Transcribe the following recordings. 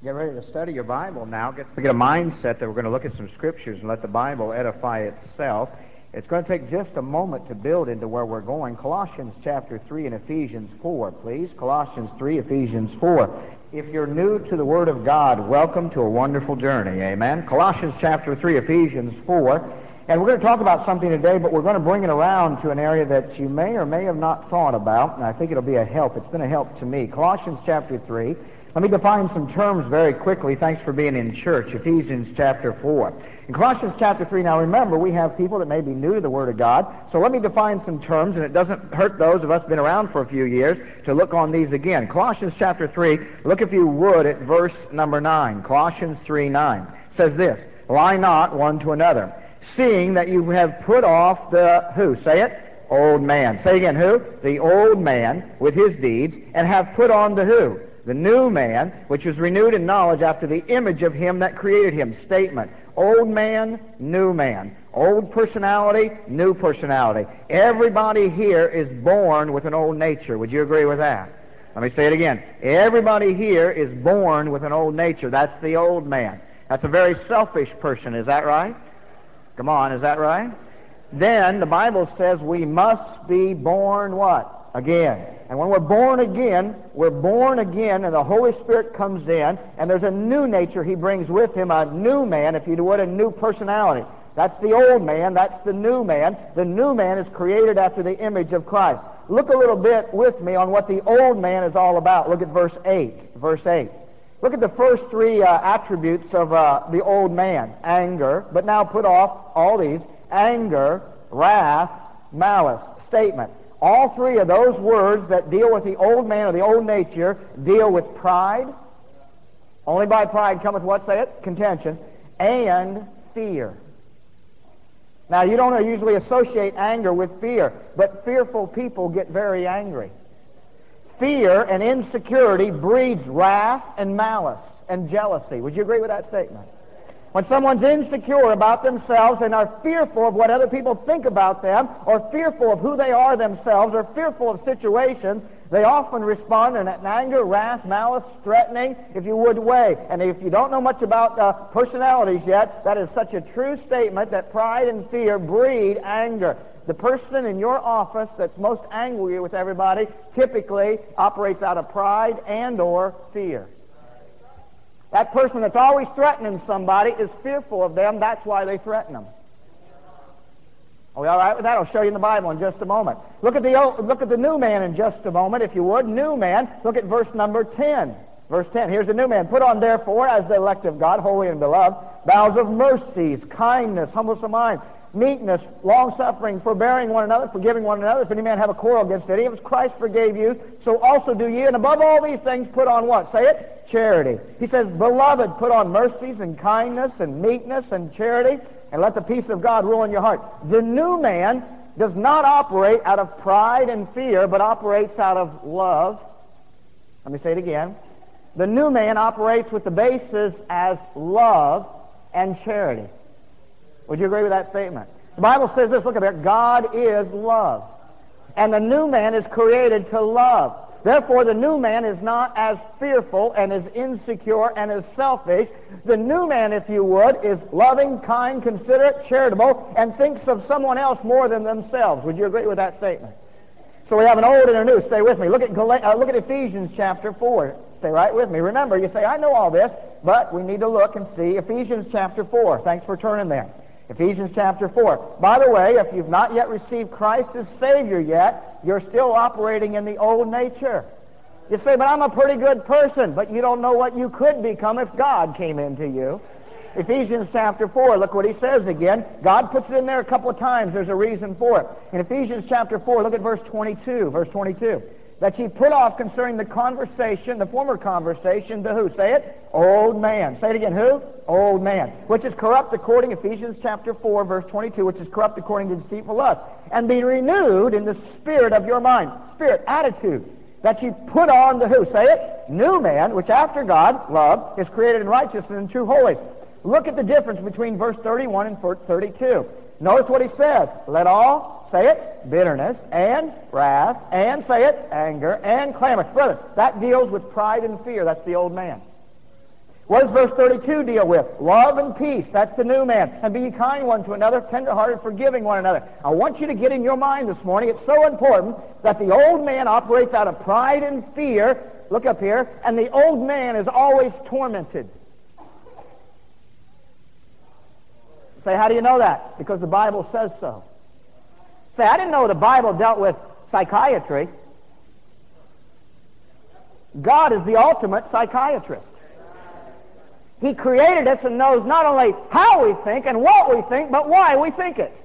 Get ready to study your Bible now. Get a mindset that we're going to look at some scriptures and let the Bible edify itself. It's going to take just a moment to build into where we're going. Colossians chapter 3 and Ephesians 4, please. Colossians 3, Ephesians 4. If you're new to the Word of God, welcome to a wonderful journey. Amen. Colossians chapter 3, Ephesians 4. And we're going to talk about something today, but we're going to bring it around to an area that you may or may have not thought about, and I think it'll be a help. It's been a help to me. Colossians chapter 3. Let me define some terms very quickly. Thanks for being in church. Ephesians chapter 4. In Colossians chapter 3, now remember, we have people that may be new to the Word of God, so let me define some terms, and it doesn't hurt those of us been around for a few years to look on these again. Colossians chapter 3, look if you would at verse number 9. Colossians 3:9 says this, "Lie not one to another, seeing that you have put off the," who? Say it. Old man. Say again, who? The old man with his deeds, and have put on the who? The new man, which is renewed in knowledge after the image of him that created him. Statement. Old man, new man. Old personality, new personality. Everybody here is born with an old nature. Would you agree with that? Let me say it again. Everybody here is born with an old nature. That's the old man. That's a very selfish person. Is that right? Come on, is that right? Then the Bible says we must be born what? Again. And when we're born again, and the Holy Spirit comes in, and there's a new nature He brings with Him, a new man, if you would, a new personality. That's the old man, that's the new man. The new man is created after the image of Christ. Look a little bit with me on what the old man is all about. Look at verse 8. Verse 8. Look at the first three attributes of the old man. Anger, but now put off all these. Anger, wrath, malice. Statement. All three of those words that deal with the old man or the old nature deal with pride. Only by pride cometh what? Say it. Contentions. And fear. Now, you don't usually associate anger with fear, but fearful people get very angry. Fear and insecurity breeds wrath and malice and jealousy. Would you agree with that statement? When someone's insecure about themselves and are fearful of what other people think about them, or fearful of who they are themselves, or fearful of situations, they often respond in an anger, wrath, malice, threatening, if you would, way. And if you don't know much about personalities yet, that is such a true statement that pride and fear breed anger. The person in your office that's most angry with everybody typically operates out of pride and or fear. That person that's always threatening somebody is fearful of them. That's why they threaten them. Are we all right with that? I'll show you in the Bible in just a moment. Look at the new man in just a moment, if you would. New man. Look at verse number 10. Verse 10. Here's the new man. Put on, therefore, as the elect of God, holy and beloved, bowels of mercies, kindness, humbleness of mind, meekness, long-suffering, forbearing one another, forgiving one another. If any man have a quarrel against any of us, Christ forgave you, so also do ye. And above all these things, put on what? Say it. Charity. He says, beloved, put on mercies and kindness and meekness and charity, and let the peace of God rule in your heart. The new man does not operate out of pride and fear, but operates out of love. Let me say it again. The new man operates with the basis as love and charity. Would you agree with that statement? The Bible says this, look at it, God is love. And the new man is created to love. Therefore, the new man is not as fearful and as insecure and as selfish. The new man, if you would, is loving, kind, considerate, charitable, and thinks of someone else more than themselves. Would you agree with that statement? So we have an old and a new. Stay with me. Look at Ephesians chapter 4. Stay right with me. Remember, you say, I know all this, but we need to look and see Ephesians chapter 4. Thanks for turning there. Ephesians chapter 4. By the way, if you've not yet received Christ as Savior yet, you're still operating in the old nature. You say, but I'm a pretty good person, but you don't know what you could become if God came into you. Ephesians chapter 4, look what he says again. God puts it in there a couple of times. There's a reason for it. In Ephesians chapter 4, look at verse 22. Verse 22. That ye put off concerning the conversation, the former conversation, the who? Say it. Old man. Say it again. Who? Old man. Which is corrupt according, Ephesians chapter 4, verse 22, which is corrupt according to deceitful lust. And be renewed in the spirit of your mind. Spirit, attitude. That ye put on the who? Say it. New man, which after God, love, is created in righteousness and true holiness. Look at the difference between verse 31 and 32. Notice what he says. Let all, say it, bitterness and wrath, and say it, anger and clamor. Brother, that deals with pride and fear. That's the old man. What does verse 32 deal with? Love and peace. That's the new man. And be kind one to another, tenderhearted, forgiving one another. I want you to get in your mind this morning, it's so important that the old man operates out of pride and fear. Look up here. And the old man is always tormented. Say, how do you know that? Because the Bible says so. Say, I didn't know the Bible dealt with psychiatry. God is the ultimate psychiatrist. He created us and knows not only how we think and what we think, but why we think it.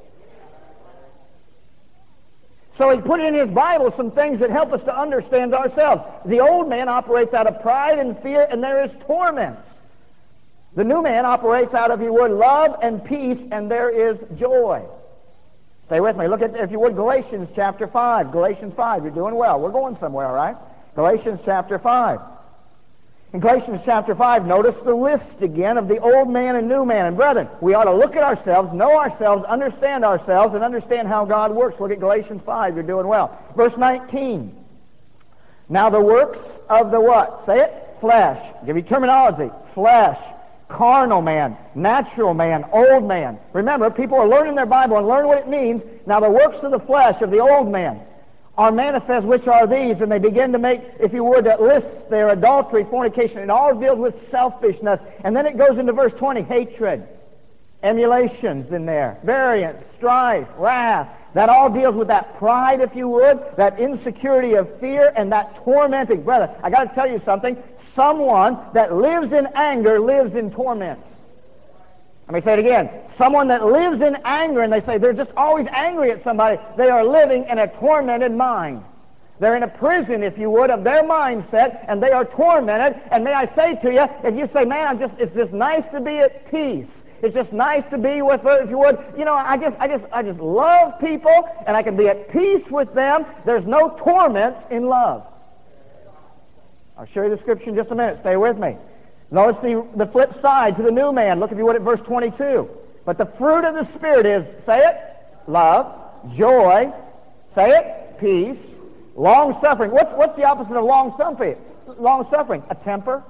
So he put in his Bible some things that help us to understand ourselves. The old man operates out of pride and fear, and there is torments. The new man operates out of, if you would, love and peace, and there is joy. Stay with me. Look at, if you would, Galatians chapter 5. Galatians 5. You're doing well. We're going somewhere, all right? Galatians chapter 5. In Galatians chapter 5, notice the list again of the old man and new man. And brethren, we ought to look at ourselves, know ourselves, and understand how God works. Look at Galatians 5. You're doing well. Verse 19. Now the works of the what? Say it. Flesh. Give you terminology. Flesh. Carnal man. Natural man. Old man. Remember, people are learning their Bible and learn what it means. Now the works of the flesh of the old man are manifest, which are these, and they begin to make, if you would, lists there: adultery, fornication, and all deals with selfishness. And then it goes into verse 20, hatred, emulations in there, variance, strife, wrath. That all deals with that pride, if you would, that insecurity of fear, and that tormenting. Brother, I got to tell you something. Someone that lives in anger lives in torments. Let me say it again. Someone that lives in anger, and they say they're just always angry at somebody, they are living in a tormented mind. They're in a prison, if you would, of their mindset, and they are tormented. And may I say to you, if you say, man, it's just nice to be at peace. It's just nice to be with, if you would, you know, I just love people, and I can be at peace with them. There's no torments in love. I'll show you the scripture in just a minute. Stay with me. Notice the flip side to the new man. Look, if you would, at verse 22. But the fruit of the Spirit is, say it, love, joy, say it, peace, long-suffering. What's the opposite of long-suffering? Long-suffering, a temper.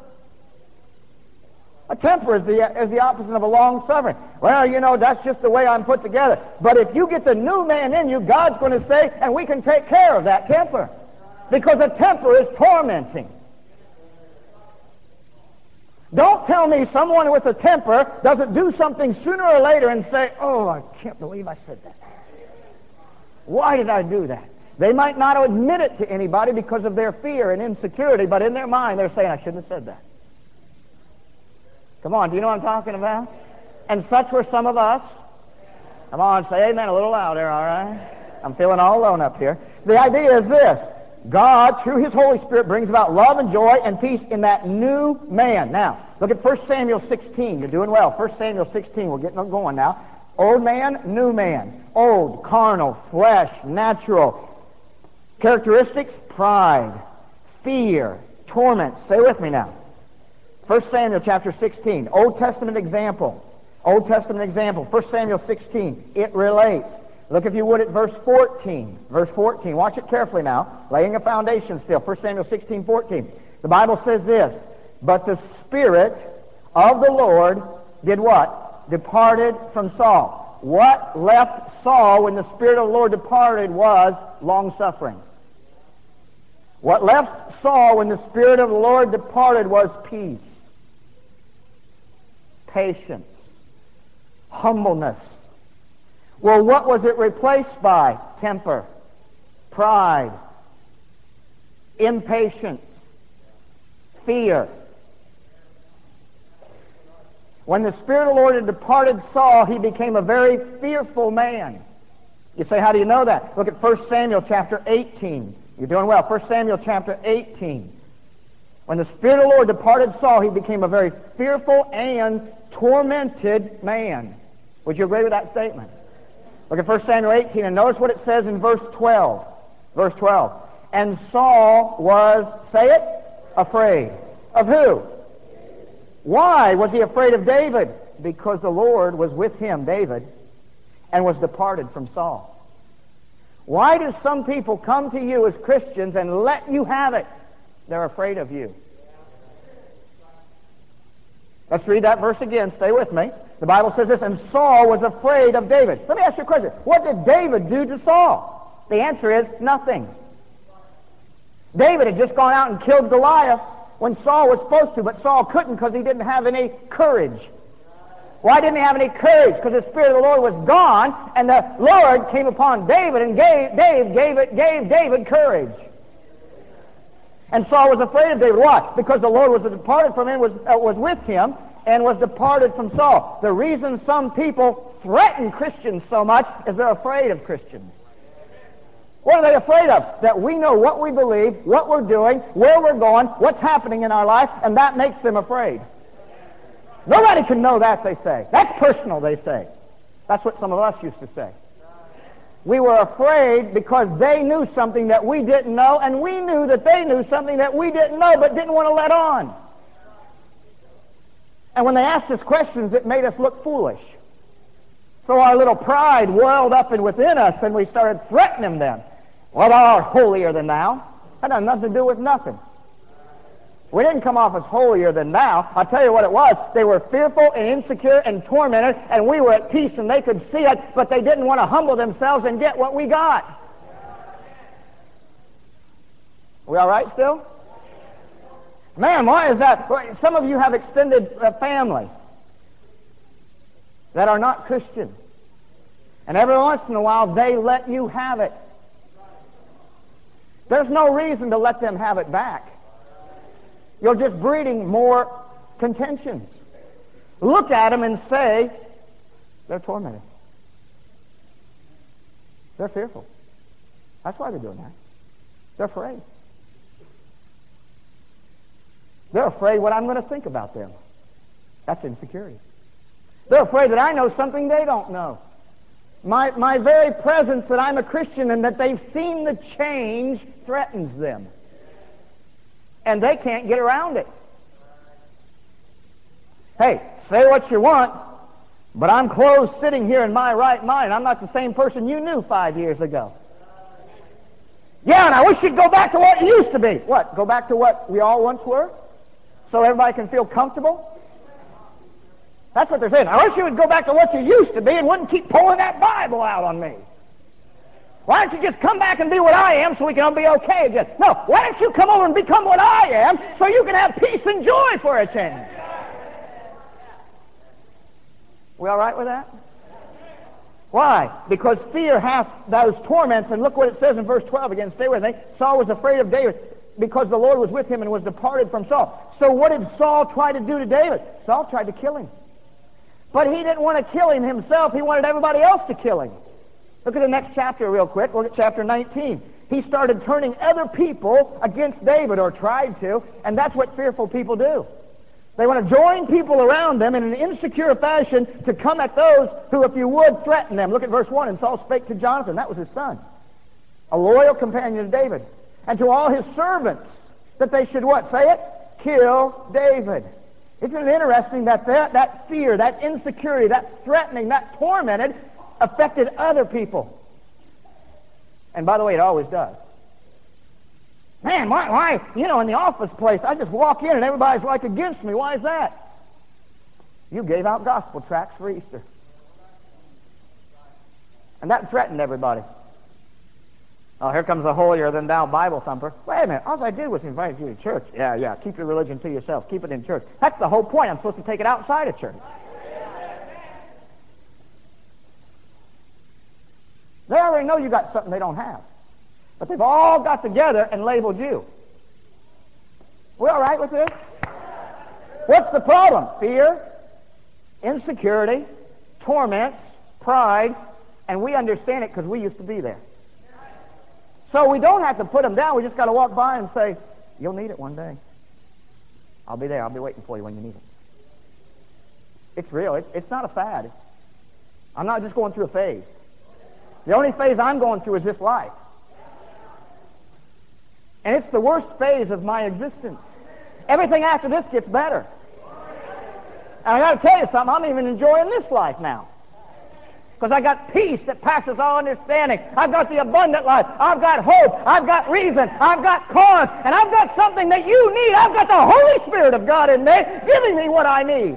A temper is the opposite of a long-suffering. Well, you know, that's just the way I'm put together. But if you get the new man in you, God's going to say, and we can take care of that temper. Because a temper is tormenting. Don't tell me someone with a temper doesn't do something sooner or later and say, oh, I can't believe I said that. Why did I do that? They might not admit it to anybody because of their fear and insecurity, but in their mind they're saying, I shouldn't have said that. Come on, do you know what I'm talking about? And such were some of us. Come on, say amen a little louder, all right? I'm feeling all alone up here. The idea is this. God, through His Holy Spirit, brings about love and joy and peace in that new man. Now, look at 1 Samuel 16. You're doing well. 1 Samuel 16. We're getting going now. Old man, new man. Old, carnal, flesh, natural. Characteristics: pride, fear, torment. Stay with me now. 1 Samuel chapter 16. Old Testament example. Old Testament example. 1 Samuel 16. It relates. Look, if you would, at verse 14. Verse 14. Watch it carefully now. Laying a foundation still. 1 Samuel 16, 14. The Bible says this. But the Spirit of the Lord did what? Departed from Saul. What left Saul when the Spirit of the Lord departed was long-suffering. What left Saul when the Spirit of the Lord departed was peace, patience, humbleness. Well, what was it replaced by? Temper, pride, impatience, fear. When the Spirit of the Lord had departed Saul, he became a very fearful man. You say, how do you know that? Look at 1 Samuel chapter 18. You're doing well. 1 Samuel chapter 18. When the Spirit of the Lord departed Saul, he became a very fearful and tormented man. Would you agree with that statement? Look at 1 Samuel 18 and notice what it says in verse 12. Verse 12. And Saul was, say it, afraid. Of who? Why was he afraid of David? Because the Lord was with him, David, and was departed from Saul. Why do some people come to you as Christians and let you have it? They're afraid of you. Let's read that verse again. Stay with me. The Bible says this, and Saul was afraid of David. Let me ask you a question. What did David do to Saul? The answer is nothing. David had just gone out and killed Goliath when Saul was supposed to, but Saul couldn't because he didn't have any courage. Why didn't he have any courage? Because the Spirit of the Lord was gone, and the Lord came upon David and gave David courage. And Saul was afraid of David. Why? Because the Lord was departed from him, was with him, and was departed from Saul. The reason some people threaten Christians so much is they're afraid of Christians. What are they afraid of? That we know what we believe, what we're doing, where we're going, what's happening in our life, and that makes them afraid. Nobody can know that, they say. That's personal, they say. That's what some of us used to say. We were afraid because they knew something that we didn't know, and we knew that they knew something that we didn't know but didn't want to let on. And when they asked us questions, it made us look foolish. So our little pride welled up within us, and we started threatening them. Well, thou art holier than thou. That had nothing to do with nothing. We didn't come off as holier than thou. I'll tell you what it was. They were fearful and insecure and tormented, and we were at peace, and they could see it, but they didn't want to humble themselves and get what we got. We all right still? Man, why is that? Some of you have extended family that are not Christian. And every once in a while, they let you have it. There's no reason to let them have it back. You're just breeding more contentions. Look at them and say, they're tormented. They're fearful. That's why they're doing that. They're afraid. They're afraid what I'm going to think about them. That's insecurity. They're afraid that I know something they don't know. My very presence that I'm a Christian and that they've seen the change threatens them. And they can't get around it. Hey, say what you want, but I'm closed sitting here in my right mind. I'm not the same person you knew 5 years ago. Yeah, and I wish you'd go back to what you used to be. What? Go back to what we all once were? So everybody can feel comfortable? That's what they're saying. I wish you would go back to what you used to be and wouldn't keep pulling that Bible out on me. Why don't you just come back and be what I am so we can all be okay again? No, why don't you come over and become what I am so you can have peace and joy for a change? We all right with that? Why? Because fear hath those torments, and look what it says in verse 12 again. Stay with me. Saul was afraid of David because the Lord was with him and was departed from Saul. So what did Saul try to do to David? Saul tried to kill him. But he didn't want to kill him himself. He wanted everybody else to kill him. Look at the next chapter real quick. Look at chapter 19. He started turning other people against David, or tried to, and that's what fearful people do. They want to join people around them in an insecure fashion to come at those who, if you would, threaten them. Look at verse 1. And Saul spake to Jonathan, that was his son, a loyal companion of David, and to all his servants, that they should what? Say it? Kill David. Isn't it interesting that that fear, that insecurity, that threatening, that tormented affected other people? And by the way, it always does. Man, why? You know, in the office place, I just walk in and everybody's like against me. Why is that? You gave out gospel tracts for Easter. And that threatened everybody. Oh, here comes the holier than thou Bible thumper. Wait a minute, all I did was invite you to church. Yeah, keep your religion to yourself. Keep it in church. That's the whole point. I'm supposed to take it outside of church. They already know you got something they don't have. But they've all got together and labeled you. We all right with this? What's the problem? Fear, insecurity, torments, pride, and we understand it because we used to be there. So we don't have to put them down. We just got to walk by and say, you'll need it one day. I'll be there. I'll be waiting for you when you need it. It's real. It's not a fad. I'm not just going through a phase. The only phase I'm going through is this life. And it's the worst phase of my existence. Everything after this gets better. And I got to tell you something, I'm even enjoying this life now. Because I got peace that passes all understanding. I've got the abundant life. I've got hope. I've got reason. I've got cause. And I've got something that you need. I've got the Holy Spirit of God in me giving me what I need.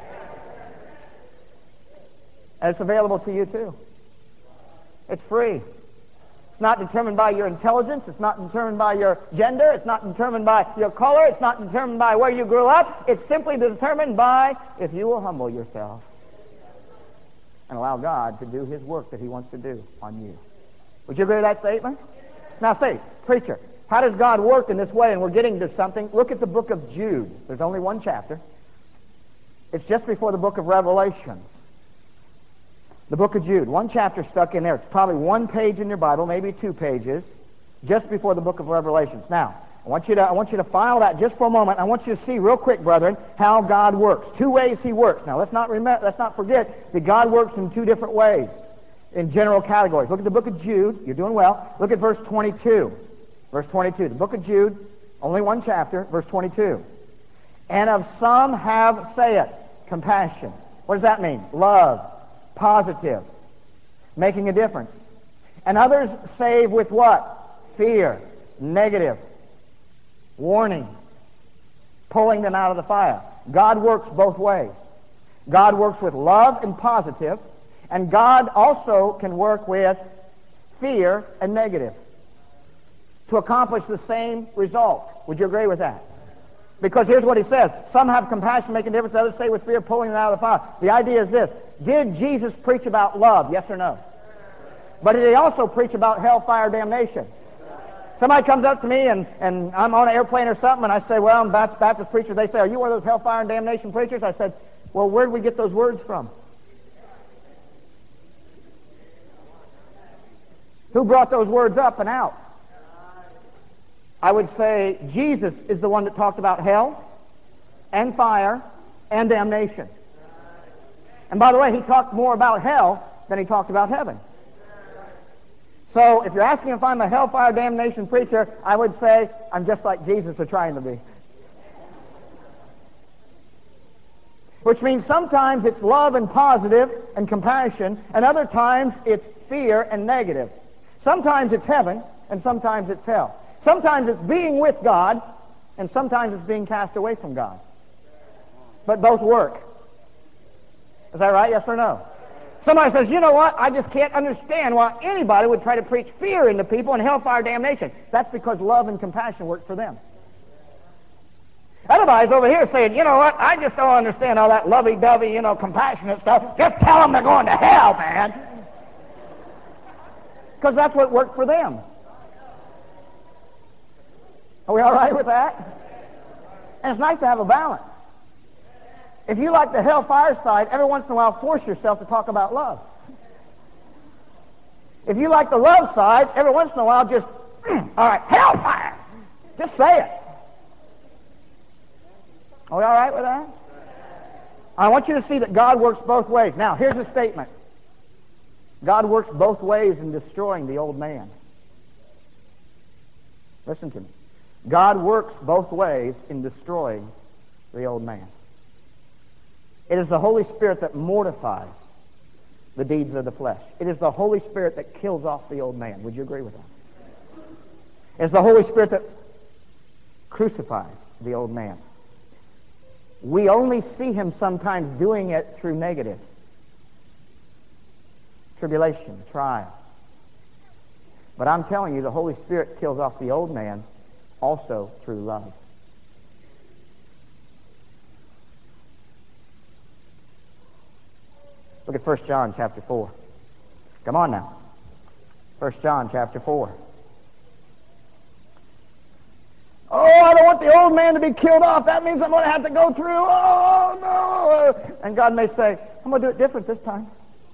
And it's available to you too. It's free. It's not determined by your intelligence. It's not determined by your gender. It's not determined by your color. It's not determined by where you grew up. It's simply determined by if you will humble yourself and allow God to do His work that He wants to do on you. Would you agree with that statement? Now say, preacher, how does God work in this way? And we're getting to something. Look at the book of Jude. There's only one chapter. It's just before the book of Revelations. The book of Jude, one chapter stuck in there, probably one page in your Bible, maybe 2 pages, just before the book of Revelations. Now, I want you to file that just for a moment. I want you to see real quick, brethren, how God works. 2 ways He works. Now, let's not forget that God works in 2 different ways in general categories. Look at the book of Jude. You're doing well. Look at verse 22. Verse 22. The book of Jude, only one chapter, verse 22. And of some have, say it, compassion. What does that mean? Love. Positive, making a difference. And others save with what? Fear, negative, warning, pulling them out of the fire. God works both ways. God works with love and positive, and God also can work with fear and negative to accomplish the same result. Would you agree with that? Because here's what He says. Some have compassion, making a difference. Others say with fear, pulling them out of the fire. The idea is this. Did Jesus preach about love? Yes or no? But did He also preach about hellfire damnation? Somebody comes up to me and I'm on an airplane or something and I say, well, I'm a Baptist preacher. They say, are you one of those hellfire and damnation preachers? I said, well, where did we get those words from? Who brought those words up and out? I would say Jesus is the one that talked about hell and fire and damnation. And by the way, He talked more about hell than He talked about heaven. So if you're asking if I'm a hellfire damnation preacher, I would say I'm just like Jesus are trying to be. Which means sometimes it's love and positive and compassion, and other times it's fear and negative. Sometimes it's heaven, and sometimes it's hell. Sometimes it's being with God, and sometimes it's being cast away from God. But both work. Is that right? Yes or no? Somebody says, you know what? I just can't understand why anybody would try to preach fear into people and hellfire damnation. That's because love and compassion work for them. Everybody's over here saying, you know what? I just don't understand all that lovey-dovey, compassionate stuff. Just tell them they're going to hell, man. Because that's what worked for them. Are we all right with that? And it's nice to have a balance. If you like the hellfire side, every once in a while force yourself to talk about love. If you like the love side, every once in a while just, all right, hellfire. Just say it. Are we all right with that? I want you to see that God works both ways. Now, here's the statement. God works both ways in destroying the old man. Listen to me. God works both ways in destroying the old man. It is the Holy Spirit that mortifies the deeds of the flesh. It is the Holy Spirit that kills off the old man. Would you agree with that? It's the Holy Spirit that crucifies the old man. We only see Him sometimes doing it through negative. Tribulation, trial. But I'm telling you, the Holy Spirit kills off the old man also through love. Look at 1 John chapter 4. Come on now. 1 John chapter 4. Oh, I don't want the old man to be killed off. That means I'm going to have to go through. Oh, no. And God may say, I'm going to do it different this time.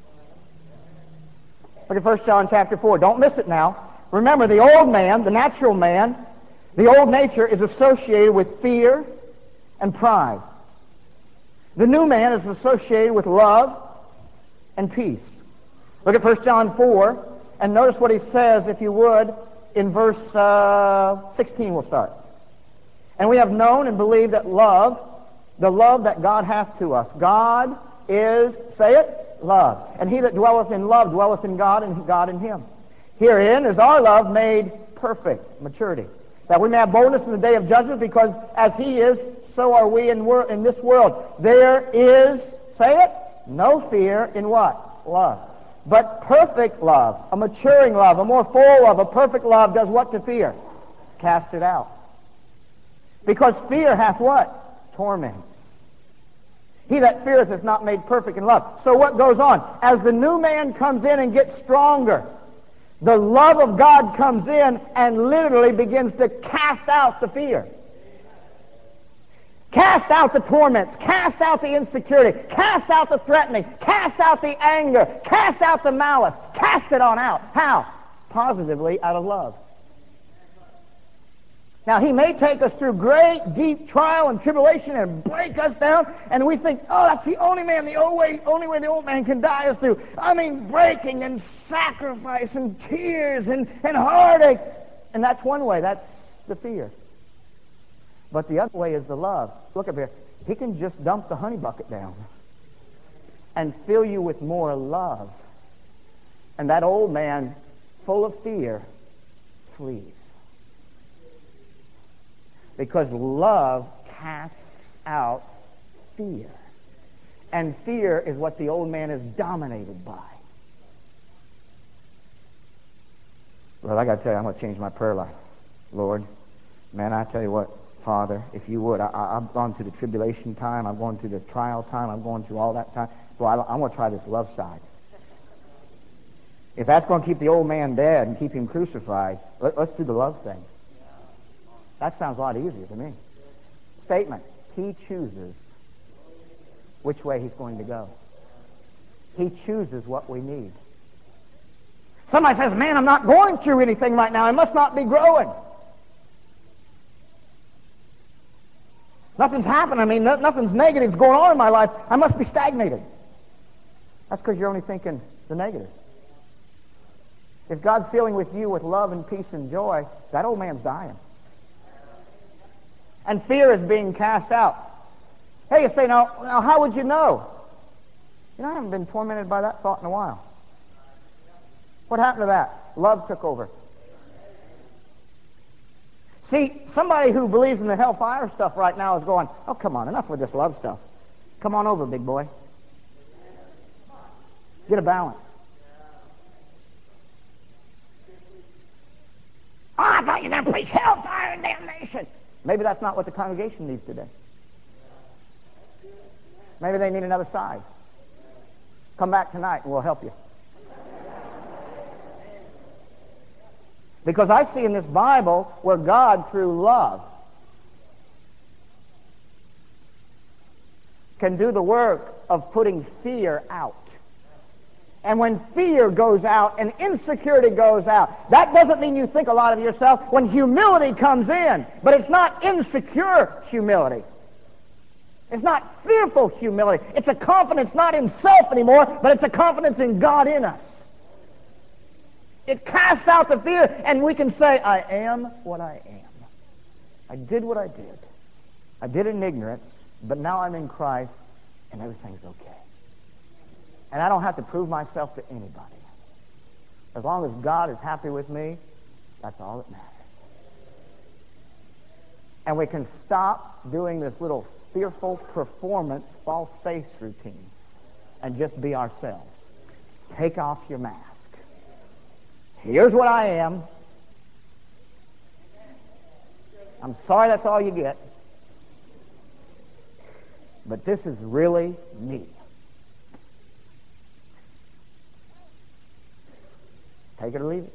Look at 1 John chapter 4. Don't miss it now. Remember, the old man, the natural man, the old nature is associated with fear and pride. The new man is associated with love and peace. Look at 1 John 4, and notice what he says, if you would, in verse 16 we'll start. And we have known and believed that love, the love that God hath to us. God is, say it, Love. And he that dwelleth in love dwelleth in God, and God in him. Herein is our love made perfect, maturity, that we may have boldness in the day of judgment, because as he is, so are we in this world. There is, say it, no fear in what? Love. But perfect love, a maturing love, a more full love, a perfect love does what to fear? Cast it out. Because fear hath what? Torments. He that feareth is not made perfect in love. So what goes on? As the new man comes in and gets stronger, the love of God comes in and literally begins to cast out the fear. Cast out the torments, cast out the insecurity, cast out the threatening, cast out the anger, cast out the malice, cast it on out. How? Positively, out of love. Now, he may take us through great, deep trial and tribulation and break us down, and we think, oh, that's the only way the old man can die is through, breaking and sacrifice and tears and heartache. And that's one way. That's the fear. But the other way is the love. Look up here. He can just dump the honey bucket down and fill you with more love. And that old man, full of fear, flees. Because love casts out fear. And fear is what the old man is dominated by. Well, I got to tell you, I'm going to change my prayer life. Lord, man, I tell you what, Father, if you would, I've gone through the tribulation time, I've gone through the trial time, I'm going through all that time. Well, I'm going to try this love side. If that's going to keep the old man dead and keep him crucified, let's do the love thing. That sounds a lot easier to me. Statement. He chooses which way he's going to go. He chooses what we need. Somebody says, man, I'm not going through anything right now. I must not be growing. Nothing's happening. Nothing's negative going on in my life. I must be stagnated. That's because you're only thinking the negative. If God's filling with you with love and peace and joy, that old man's dying. And fear is being cast out. Hey, you say, now how would you know? I haven't been tormented by that thought in a while. What happened to that? Love took over. See, somebody who believes in the hellfire stuff right now is going, oh, come on, enough with this love stuff. Come on over, big boy. Get a balance. Oh, I thought you were going to preach hellfire and damnation. Maybe that's not what the congregation needs today. Maybe they need another side. Come back tonight and we'll help you. Because I see in this Bible where God, through love, can do the work of putting fear out. And when fear goes out and insecurity goes out, that doesn't mean you think a lot of yourself. When humility comes in, but it's not insecure humility. It's not fearful humility. It's a confidence not in self anymore, but it's a confidence in God in us. It casts out the fear, and we can say, I am what I am. I did what I did. I did it in ignorance, but now I'm in Christ, and everything's okay. And I don't have to prove myself to anybody. As long as God is happy with me, that's all that matters. And we can stop doing this little fearful performance, false face routine, and just be ourselves. Take off your mask. Here's what I am. I'm sorry that's all you get. But this is really me. Take it or leave it.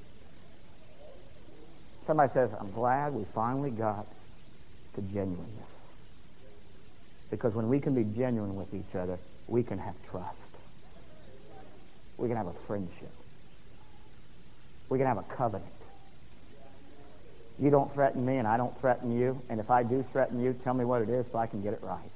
Somebody says, I'm glad we finally got to genuineness. Because when we can be genuine with each other, we can have trust. We can have a friendship. We can have a covenant. You don't threaten me and I don't threaten you. And if I do threaten you, tell me what it is so I can get it right.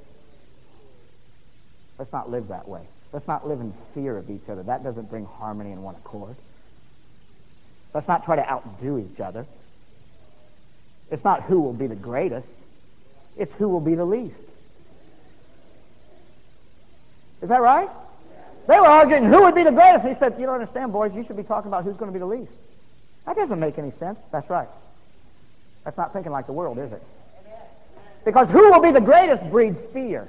Let's not live that way. Let's not live in fear of each other. That doesn't bring harmony in one accord. Let's not try to outdo each other. It's not who will be the greatest. It's who will be the least. Is that right? They were arguing who would be the greatest. He said, you don't understand, boys. You should be talking about who's going to be the least. That doesn't make any sense. That's right. That's not thinking like the world, is it? Because who will be the greatest breeds fear,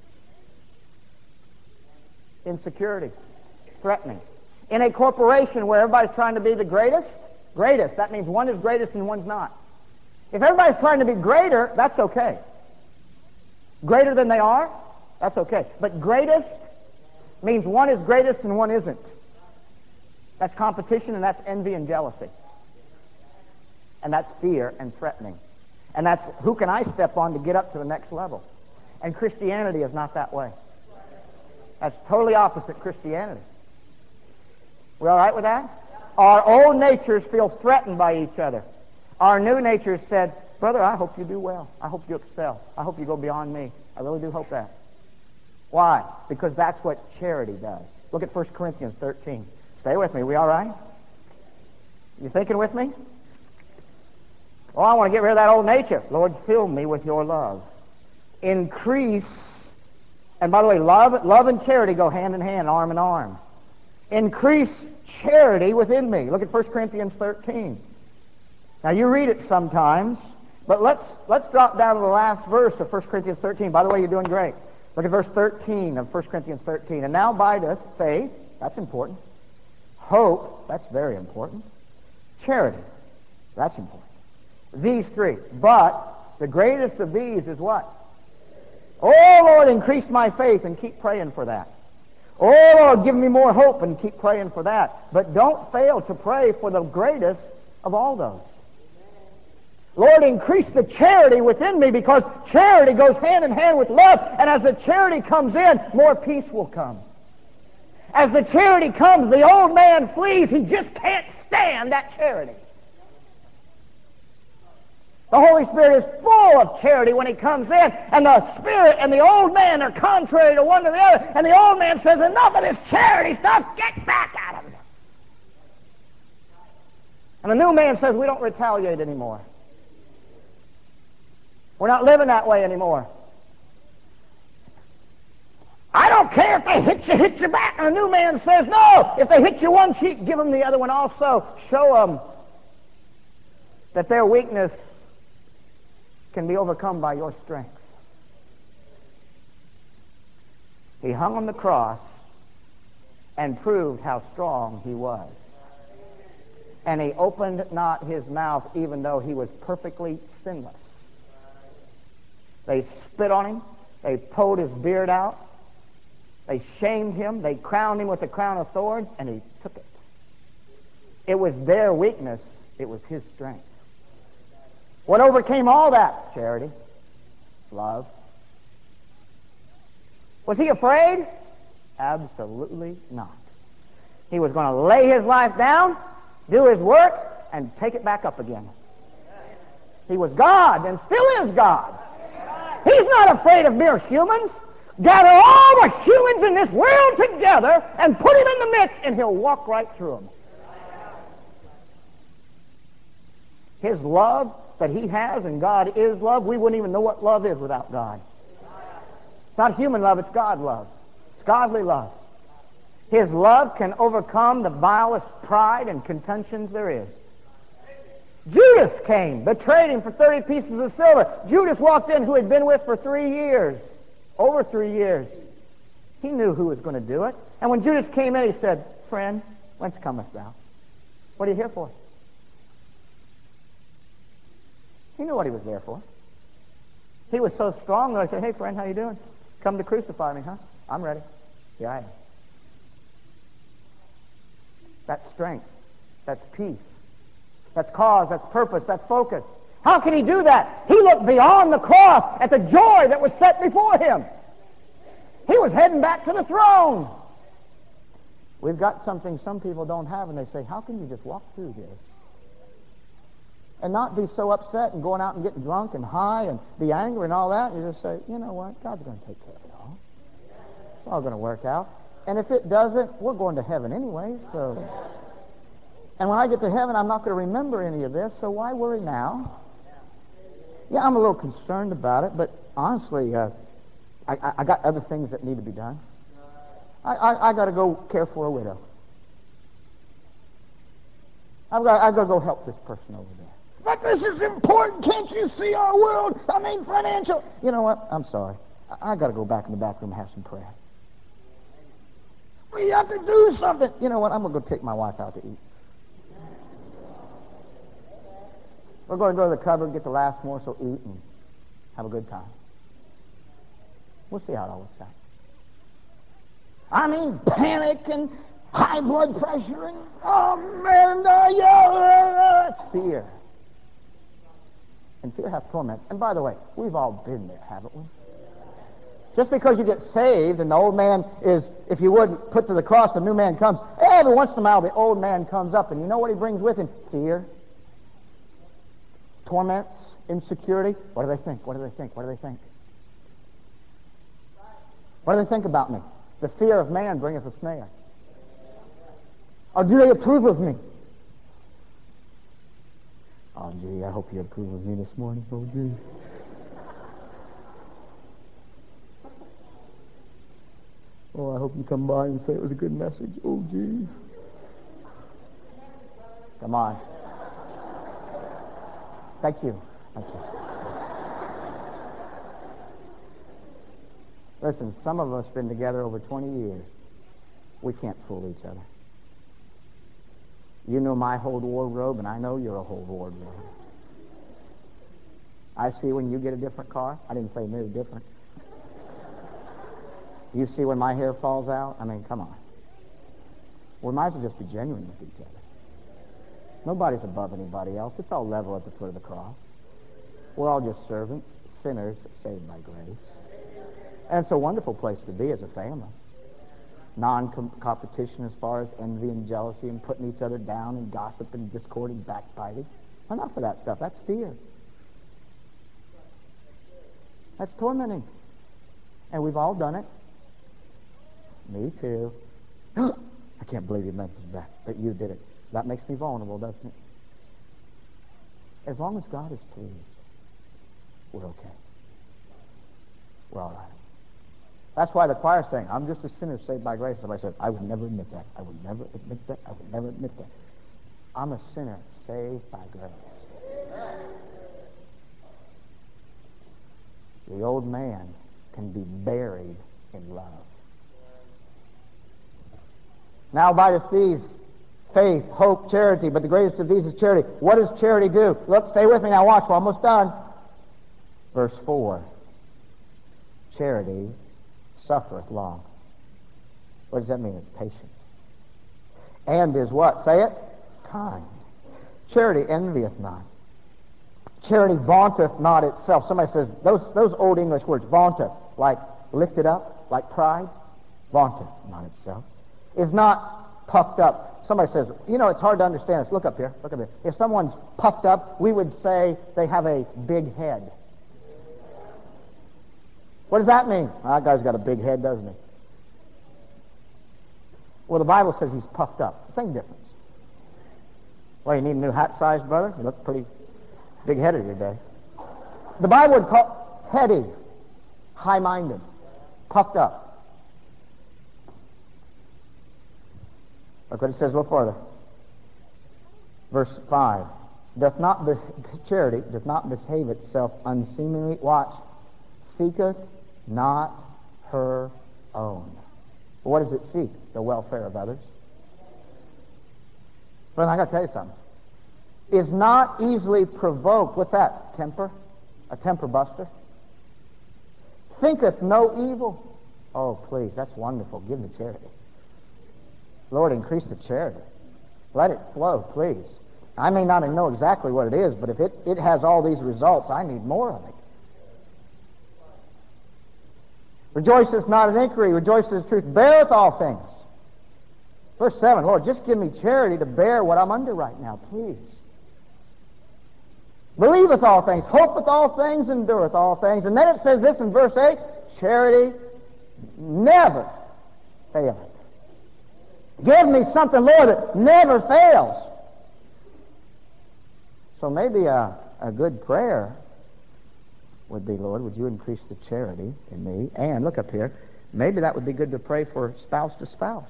insecurity, threatening. In a corporation where everybody's trying to be the greatest, that means one is greatest and one's not. If everybody's trying to be greater, that's okay. Greater than they are, that's okay. But greatest means one is greatest and one isn't. That's competition, and that's envy and jealousy. And that's fear and threatening. And that's who can I step on to get up to the next level. And Christianity is not that way. That's totally opposite Christianity. We all right with that? Our old natures feel threatened by each other. Our new natures said, brother, I hope you do well. I hope you excel. I hope you go beyond me. I really do hope that. Why? Because that's what charity does. Look at 1 Corinthians 13. Stay with me. We all right? You thinking with me? Oh, I want to get rid of that old nature. Lord, fill me with your love. Increase. And by the way, love and charity go hand in hand, arm in arm. Increase charity within me. Look at 1 Corinthians 13. Now, you read it sometimes, but let's drop down to the last verse of 1 Corinthians 13. By the way, you're doing great. Look at verse 13 of 1 Corinthians 13. And now abideth faith. That's important. Hope. That's very important. Charity. That's important. These three. But the greatest of these is what? Oh, Lord, increase my faith, and keep praying for that. Oh, Lord, give me more hope, and keep praying for that. But don't fail to pray for the greatest of all those. Lord, increase the charity within me, because charity goes hand in hand with love. And as the charity comes in, more peace will come. As the charity comes, the old man flees. He just can't stand that charity. The Holy Spirit is full of charity when He comes in, and the Spirit and the old man are contrary to one to the other, and the old man says, enough of this charity stuff, get back out of it. And the new man says, we don't retaliate anymore. We're not living that way anymore. I don't care if they hit you back. And the new man says, no, if they hit you one cheek, give them the other one also. Show them that their weakness can be overcome by your strength. He hung on the cross and proved how strong He was. And He opened not His mouth even though He was perfectly sinless. They spit on Him. They pulled His beard out. They shamed Him. They crowned Him with a crown of thorns, and He took it. It was their weakness. It was His strength. What overcame all that? Charity. Love. Was He afraid? Absolutely not. He was going to lay His life down, do His work, and take it back up again. He was God and still is God. He's not afraid of mere humans. Gather all the humans in this world together and put Him in the midst, and He'll walk right through them. His love that He has, and God is love, we wouldn't even know what love is without God. It's not human love, it's God love. It's godly love. His love can overcome the vilest pride and contentions there is. Judas came, betrayed Him for 30 pieces of silver. Judas walked in, who had been with for 3 years. Over 3 years. He knew who was going to do it. And when Judas came in, he said, friend, whence comest thou? What are you here for? He knew what he was there for. He was so strong that I said, hey, friend, how you doing? Come to crucify me, huh? I'm ready. Here I am. That's strength. That's peace. That's cause. That's purpose. That's focus. How can he do that? He looked beyond the cross at the joy that was set before him. He was heading back to the throne. We've got something some people don't have, and they say, how can you just walk through this and not be so upset and going out and getting drunk and high and be angry and all that? You just say, you know what? God's going to take care of it all. It's all going to work out. And if it doesn't, we're going to heaven anyway, so... And when I get to heaven, I'm not going to remember any of this, so why worry now? Yeah, I'm a little concerned about it, but honestly, I got other things that need to be done. I got to go care for a widow. I got to go help this person over there. But this is important. Can't you see our world? I mean, financial. You know what? I'm sorry. I got to go back in the back room and have some prayer. We have to do something. You know what? I'm going to go take my wife out to eat. We're going to go to the cupboard, get the last morsel, eat, and have a good time. We'll see how it all works out. I mean, panic and high blood pressure and, oh man, that's fear. And fear hath torments. And by the way, we've all been there, haven't we? Just because you get saved and the old man is, if you would, put to the cross, the new man comes. Every once in a while, the old man comes up, and you know what he brings with him? Fear, torments, insecurity. What do they think? What do they think? What do they think? What do they think about me? The fear of man bringeth a snare. Or do they approve of me? Oh, gee, I hope you approve of me this morning. Oh, gee. Oh, I hope you come by and say it was a good message. Oh, gee. Come on. Thank you. Thank you. Listen, some of us have been together over 20 years. We can't fool each other. You know my whole wardrobe, and I know your whole wardrobe. I see when you get a different car. I didn't say new, different. You see when my hair falls out? I mean, come on. We might as well just be genuine with each other. Nobody's above anybody else. It's all level at the foot of the cross. We're all just servants, sinners, saved by grace. And it's a wonderful place to be as a family. Non-competition as far as envy and jealousy and putting each other down and gossip and discord and backbiting. Enough of that stuff. That's fear. That's tormenting. And we've all done it. Me too. I can't believe you mentioned that you did it. That makes me vulnerable, doesn't it? As long as God is pleased, we're okay. We're all right. That's why the choir sang, I'm just a sinner saved by grace. Somebody said, I would never admit that. I would never admit that. I would never admit that. I'm a sinner saved by grace. The old man can be buried in love. Now abideth these faith, hope, charity, but the greatest of these is charity. What does charity do? Look, stay with me now. Watch, we're almost done. Verse 4. Charity suffereth long. What does that mean? It's patient. And is what? Say it. Kind. Charity envieth not. Charity vaunteth not itself. Somebody says, those old English words, vaunteth, like lifted up, like pride, vaunteth not itself. Is not puffed up. Somebody says, you know, it's hard to understand this. Look up here. Look up here. If someone's puffed up, we would say they have a big head. What does that mean? Well, that guy's got a big head, doesn't he? Well, the Bible says he's puffed up. Same difference. Well, you need a new hat size, brother? You look pretty big-headed today. The Bible would call heady, high-minded, puffed up. Look what it says a little farther. Verse 5. Charity doth not behave itself unseemly. Watch. Seeketh not her own. What does it seek? The welfare of others. Well, I got to tell you something. Is not easily provoked. What's that? Temper? A temper buster? Thinketh no evil. Oh, please, that's wonderful. Give me charity. Lord, increase the charity. Let it flow, please. I may not know exactly what it is, but if it has all these results, I need more of it. Rejoiceth not in inquiry, rejoiceth in truth, beareth all things. Verse 7, Lord, just give me charity to bear what I'm under right now, please. Believeth all things, hopeth all things, endureth all things. And then it says this in verse 8, charity never faileth. Give me something, Lord, that never fails. So maybe a good prayer would be, Lord, would you increase the charity in me? And look up here, Maybe that would be good to pray for spouse to spouse.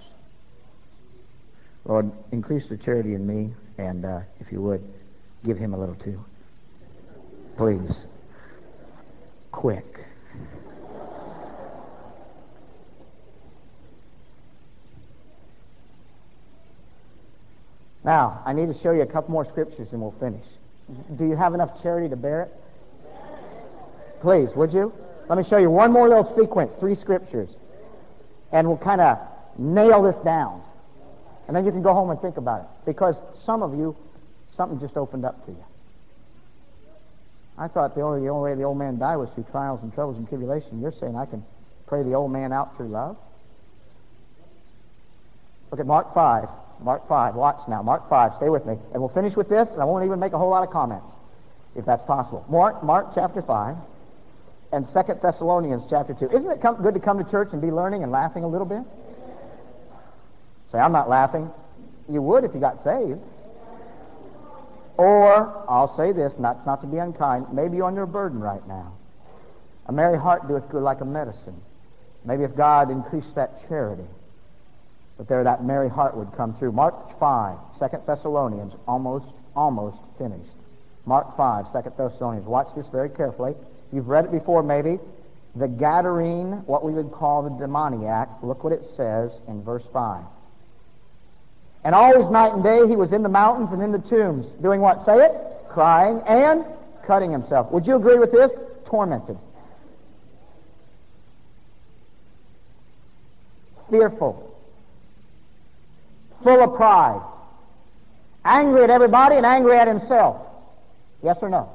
Lord, increase the charity in me, and if you would, give him a little too. Please. Quick. Now, I need to show you a couple more scriptures and we'll finish. Do you have enough charity to bear it? Please, would you? Let me show you one more little sequence, 3 scriptures, and we'll kind of nail this down. And then you can go home and think about it. Because some of you, something just opened up to you. I thought the only way the old man died was through trials and troubles and tribulation. You're saying I can pray the old man out through love? Look at Mark 5. Mark 5. Watch now. Mark 5. Stay with me. And we'll finish with this, and I won't even make a whole lot of comments, if that's possible. Mark chapter 5 and 2 Thessalonians chapter 2. Isn't it good to come to church and be learning and laughing a little bit? Say, I'm not laughing. You would if you got saved. Or, I'll say this, not to be unkind, maybe you're under a burden right now. A merry heart doeth good like a medicine. Maybe if God increased that charity, but there that merry heart would come through. Mark 5, 2 Thessalonians, almost finished. Mark 5, 2 Thessalonians. Watch this very carefully. You've read it before maybe. The Gadarene, what we would call the demoniac, look what it says in verse 5. And always night and day he was in the mountains and in the tombs. Doing what? Say it. Crying and cutting himself. Would you agree with this? Tormented. Fearful. Full of pride. Angry at everybody and angry at himself. Yes or no?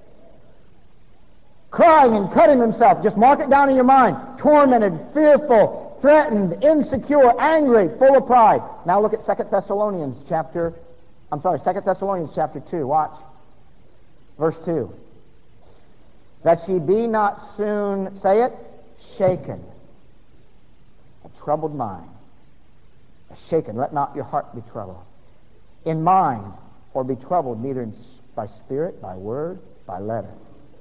Crying and cutting himself. Just mark it down in your mind. Tormented, fearful, threatened, insecure, angry, full of pride. Now look at 2 Thessalonians chapter 2. Watch. Verse 2. That ye be not soon, say it, shaken. A troubled mind. A shaken. Let not your heart be troubled. In mind, or be troubled, neither by spirit, by word, by letter.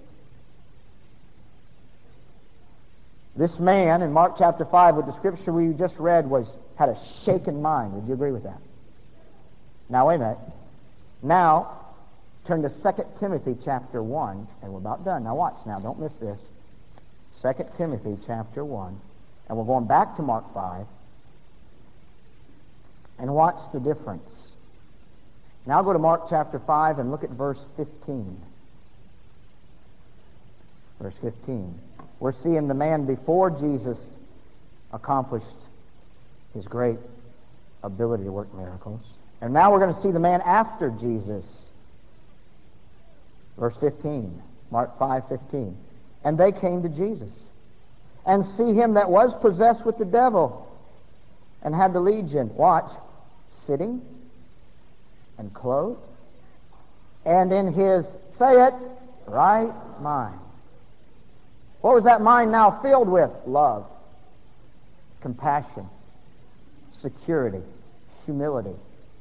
This man in Mark chapter 5, with the scripture we just read, had a shaken mind. Would you agree with that? Now, wait a minute. Now, turn to 2 Timothy chapter 1, and we're about done. Now, watch now. Don't miss this. 2 Timothy chapter 1, and we're going back to Mark 5, and watch the difference. Now go to Mark chapter 5 and look at verse 15. Verse 15. We're seeing the man before Jesus accomplished his great ability to work miracles. And now we're going to see the man after Jesus. Verse 15. Mark 5:15. And they came to Jesus, and see him that was possessed with the devil, and had the legion, watch, sitting and clothed, and in his, say it, right mind. What was that mind now filled with? Love, compassion, security, humility.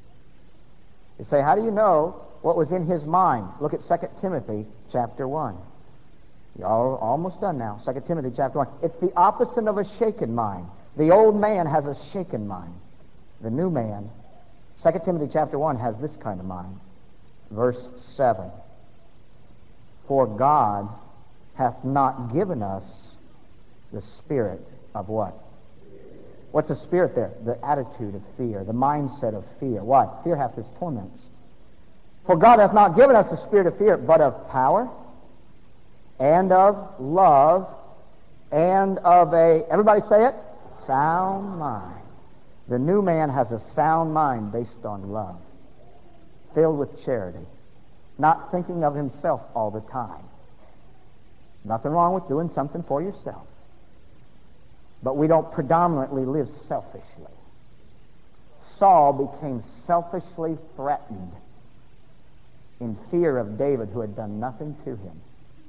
You say, how do you know what was in his mind? Look at 2 Timothy chapter 1. You're almost done now. 2 Timothy chapter 1. It's the opposite of a shaken mind. The old man has a shaken mind. The new man, 2 Timothy chapter 1, has this kind of mind. Verse 7. For God hath not given us the spirit of what? What's the spirit there? The attitude of fear, the mindset of fear. What? Fear hath its torments. For God hath not given us the spirit of fear, but of power, and of love, and of a, everybody say it, sound mind. The new man has a sound mind based on love, filled with charity, not thinking of himself all the time. Nothing wrong with doing something for yourself. But we don't predominantly live selfishly. Saul became selfishly threatened in fear of David, who had done nothing to him.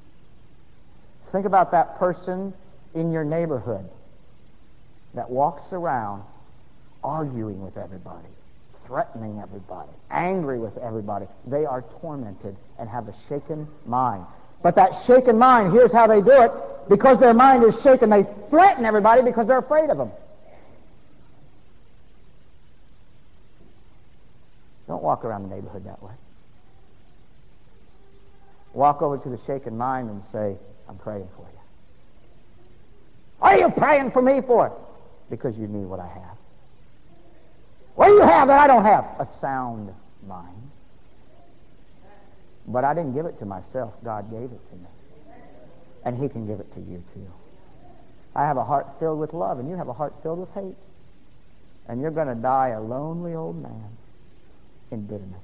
Think about that person in your neighborhood that walks around arguing with everybody, threatening everybody, angry with everybody. They are tormented and have a shaken mind. But that shaken mind, here's how they do it. Because their mind is shaken, they threaten everybody because they're afraid of them. Don't walk around the neighborhood that way. Walk over to the shaken mind and say, I'm praying for you. What are you praying for me for? Because you need what I have. What do you have that I don't have? A sound mind. But I didn't give it to myself. God gave it to me. And He can give it to you too. I have a heart filled with love, and you have a heart filled with hate. And you're going to die a lonely old man in bitterness.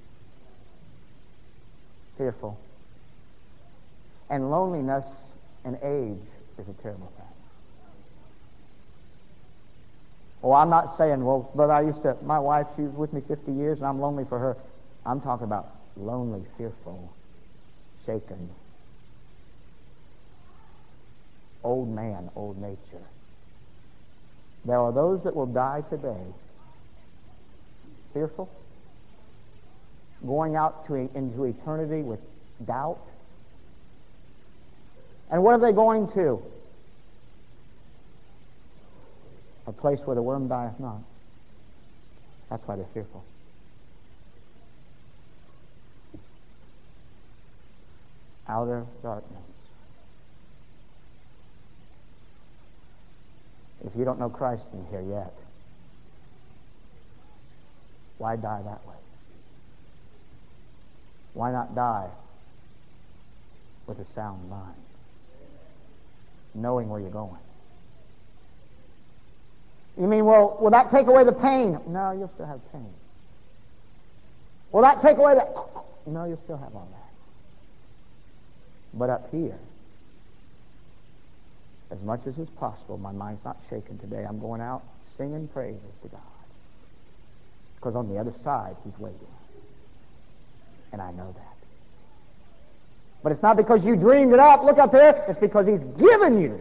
Fearful. And loneliness and age is a terrible thing. Well, I'm not saying, well, brother, my wife, she was with me 50 years, and I'm lonely for her. I'm talking about lonely, fearful, shaken, old man, old nature. There are those that will die today fearful, going out into eternity with doubt. And what are they going to? A place where the worm dieth not. That's why they're fearful. Outer darkness. If you don't know Christ in here yet, why die that way? Why not die with a sound mind, knowing where you're going? You mean, well, will that take away the pain? No, you'll still have pain. Will that take away the... No, you'll still have all that. But up here, as much as is possible, my mind's not shaken today. I'm going out singing praises to God. Because on the other side, He's waiting. And I know that. But it's not because you dreamed it up. Look up here. It's because He's given you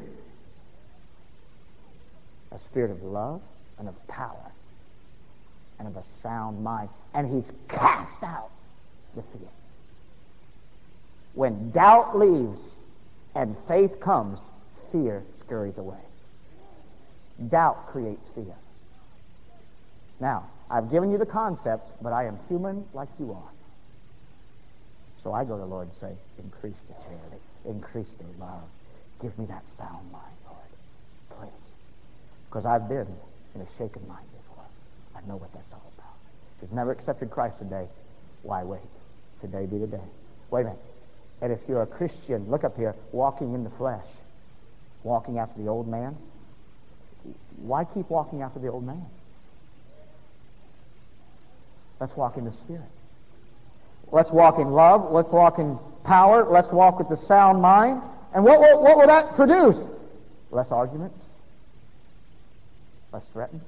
a spirit of love and of power and of a sound mind. And He's cast out the fear. When doubt leaves and faith comes, fear scurries away. Doubt creates fear. Now, I've given you the concepts, but I am human like you are. So I go to the Lord and say, increase the charity, increase the love. Give me that sound mind, Lord, please. Because I've been in a shaken mind before. I know what that's all about. If you've never accepted Christ today, why wait? Today be the day. Wait a minute. And if you're a Christian, look up here, walking in the flesh, walking after the old man, why keep walking after the old man? Let's walk in the Spirit. Let's walk in love. Let's walk in power. Let's walk with the sound mind. And what will that produce? Less arguments. Less threats.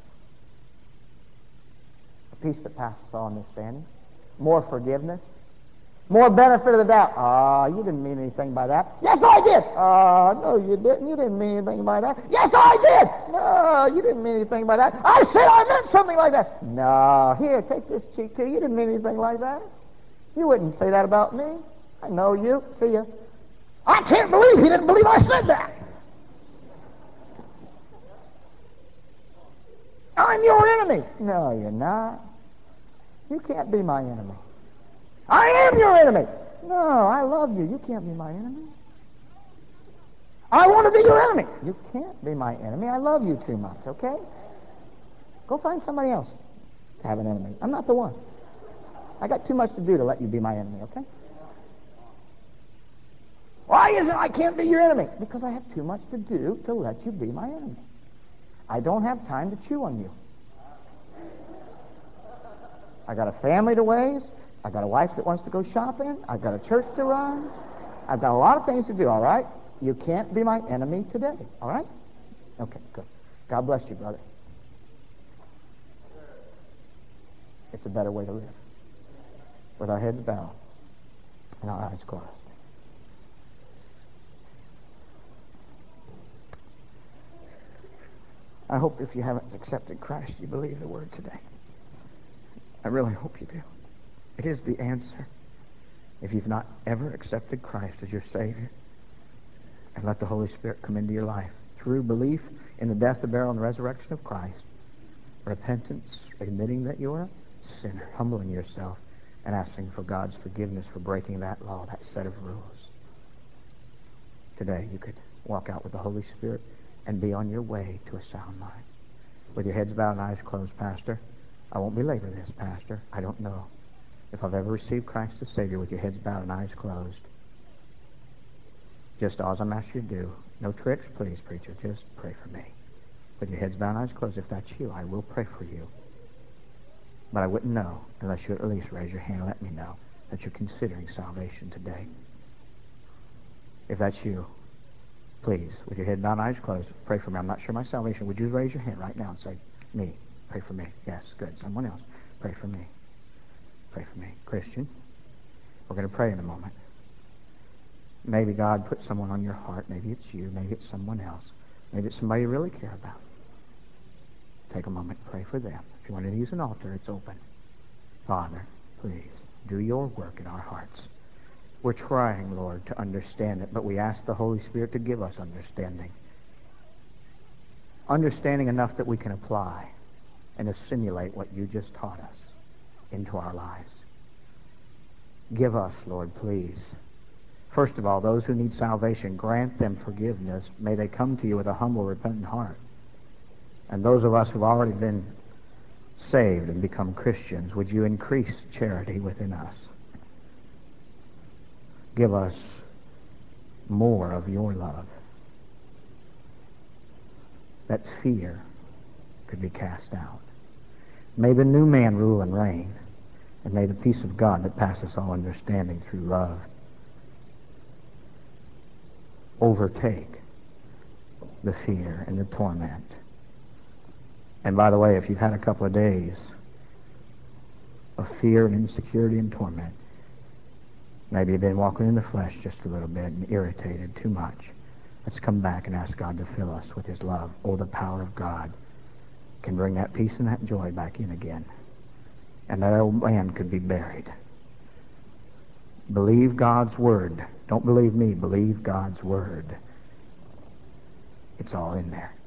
A peace that passes all understanding. More forgiveness. More benefit of the doubt. You didn't mean anything by that. Yes, I did. No, you didn't. You didn't mean anything by that. Yes, I did. No, you didn't mean anything by that. I said I meant something like that. No, here, take this cheek too. You didn't mean anything like that. You wouldn't say that about me. I know you. See ya. I can't believe he didn't believe I said that. I'm your enemy. No, you're not. You can't be my enemy. I am your enemy. No, I love you. You can't be my enemy. I want to be your enemy. You can't be my enemy. I love you too much, okay? Go find somebody else to have an enemy. I'm not the one. I got too much to do to let you be my enemy, okay? Why is it I can't be your enemy? Because I have too much to do to let you be my enemy. I don't have time to chew on you. I got a family to raise. I got a wife that wants to go shopping. I've got a church to run. I've got a lot of things to do, all right? You can't be my enemy today, all right? Okay, good. God bless you, brother. It's a better way to live. With our heads bowed and our eyes closed. I hope if you haven't accepted Christ, you believe the word today. I really hope you do. It is the answer. If you've not ever accepted Christ as your Savior, and let the Holy Spirit come into your life through belief in the death, the burial, and the resurrection of Christ. Repentance, admitting that you're a sinner, humbling yourself, and asking for God's forgiveness for breaking that law, that set of rules. Today, you could walk out with the Holy Spirit and be on your way to a sound mind. With your heads bowed and eyes closed, Pastor, I won't belabor this, Pastor. I don't know if I've ever received Christ as Savior. With your heads bowed and eyes closed, just all I'm asking you to do. No tricks, please, preacher. Just pray for me. With your heads bowed and eyes closed, if that's you, I will pray for you. But I wouldn't know unless you at least raise your hand and let me know that you're considering salvation today. If that's you, please, with your head bowed and eyes closed, pray for me. I'm not sure my salvation. Would you raise your hand right now and say, me, pray for me? Yes, good. Someone else, pray for me. Pray for me. Christian, we're going to pray in a moment. Maybe God put someone on your heart. Maybe it's you. Maybe it's someone else. Maybe it's somebody you really care about. Take a moment and pray for them. If you want to use an altar, it's open. Father, please, do your work in our hearts. We're trying, Lord, to understand it, but we ask the Holy Spirit to give us understanding. Understanding enough that we can apply and assimilate what you just taught us into our lives. Give us, Lord, please. First of all, those who need salvation, grant them forgiveness. May they come to you with a humble, repentant heart. And those of us who've already been saved and become Christians, would you increase charity within us? Give us more of your love, that fear could be cast out. May the new man rule and reign, and may the peace of God that passes all understanding through love overtake the fear and the torment. And by the way, if you've had a couple of days of fear and insecurity and torment, maybe you've been walking in the flesh just a little bit and irritated too much, let's come back and ask God to fill us with his love. Oh, the power of God can bring that peace and that joy back in again. And that old man could be buried. Believe God's word. Don't believe me. Believe God's word. It's all in there.